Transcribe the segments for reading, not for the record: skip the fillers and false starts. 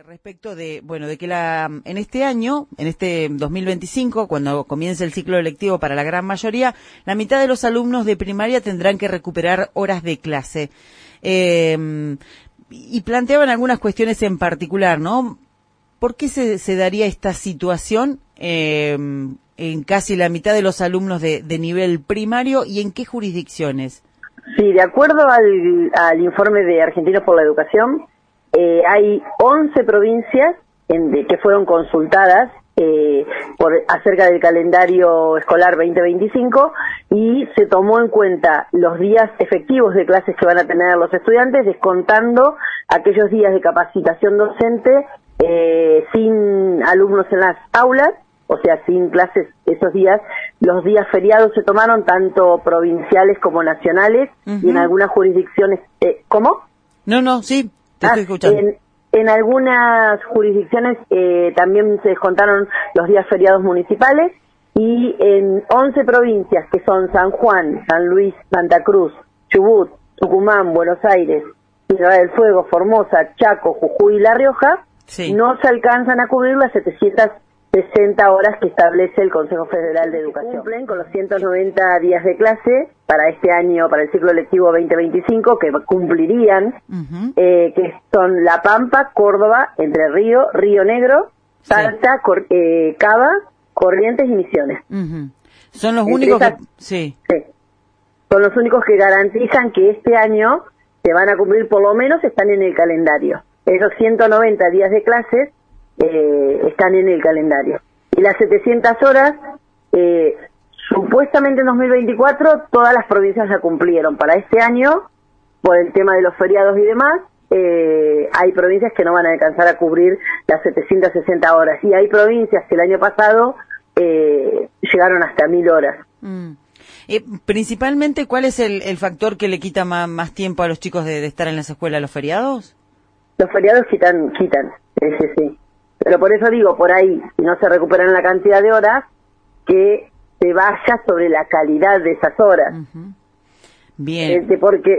respecto de, bueno, de que en este año, en este 2025, cuando comience el ciclo lectivo para la gran mayoría, la mitad de los alumnos de primaria tendrán que recuperar horas de clase. Y planteaban algunas cuestiones en particular, ¿no? ¿Por qué se daría esta situación en casi la mitad de los alumnos de nivel primario y en qué jurisdicciones? Sí, de acuerdo al informe de Argentinos por la Educación, hay 11 provincias que fueron consultadas acerca del calendario escolar 2025 y se tomó en cuenta los días efectivos de clases que van a tener los estudiantes, descontando aquellos días de capacitación docente sin alumnos en las aulas, o sea, sin clases esos días. Los días feriados se tomaron tanto provinciales como nacionales y en algunas jurisdicciones... ¿Cómo? No, sí, te estoy escuchando. En algunas jurisdicciones también se descontaron los días feriados municipales y en 11 provincias que son San Juan, San Luis, Santa Cruz, Chubut, Tucumán, Buenos Aires, Tierra del Fuego, Formosa, Chaco, Jujuy y La Rioja, sí, no se alcanzan a cubrir las 760 horas que establece el Consejo Federal de Educación. Cumplen con los 190 días de clase para este año, para el ciclo lectivo 2025, que cumplirían, que son La Pampa, Córdoba, Entre Ríos, Río Negro, Salta, sí, Cava, Corrientes y Misiones. Son los únicos que... Sí. Son los únicos que garantizan que este año se van a cumplir, por lo menos están en el calendario. Esos 190 días de clases están en el calendario. Y las 700 horas, supuestamente en 2024, todas las provincias la cumplieron. Para este año, por el tema de los feriados y demás, hay provincias que no van a alcanzar a cubrir las 760 horas. Y hay provincias que el año pasado llegaron hasta 1000 horas. Principalmente, ¿cuál es el factor que le quita más tiempo a los chicos de estar en las escuelas? ¿Los feriados? Los feriados quitan. Sí. Pero por eso digo, por ahí, si no se recuperan la cantidad de horas, que se vaya sobre la calidad de esas horas. Bien. Porque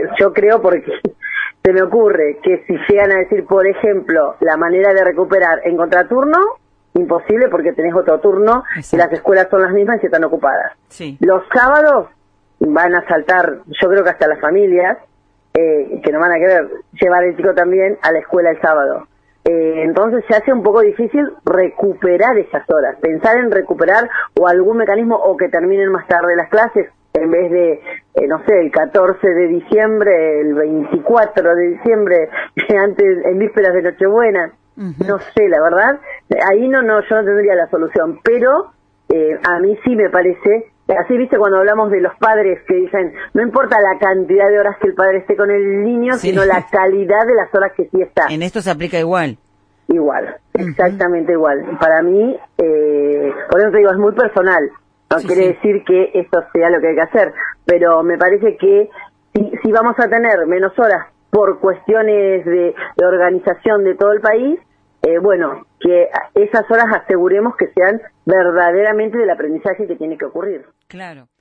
se me ocurre que si llegan a decir, por ejemplo, la manera de recuperar en contraturno, imposible porque tenés otro turno. Exacto. Y las escuelas son las mismas y están ocupadas. Sí. Los sábados van a saltar, yo creo que hasta las familias, que no van a querer llevar el chico también a la escuela el sábado. Entonces se hace un poco difícil recuperar esas horas, pensar en recuperar o algún mecanismo o que terminen más tarde las clases en vez de, no sé, el 14 de diciembre, el 24 de diciembre, antes, en vísperas de Nochebuena. No sé, la verdad, ahí yo no tendría la solución, pero a mí sí me parece, así viste cuando hablamos de los padres que dicen, no importa la cantidad de horas que el padre esté con el niño, sí, sino la calidad de las horas que sí está. En esto se aplica igual. Igual, exactamente igual. Para mí, por eso te digo, es muy personal. No quiere decir que esto sea lo que hay que hacer, pero me parece que si vamos a tener menos horas por cuestiones de organización de todo el país, bueno, que esas horas aseguremos que sean verdaderamente del aprendizaje que tiene que ocurrir. Claro.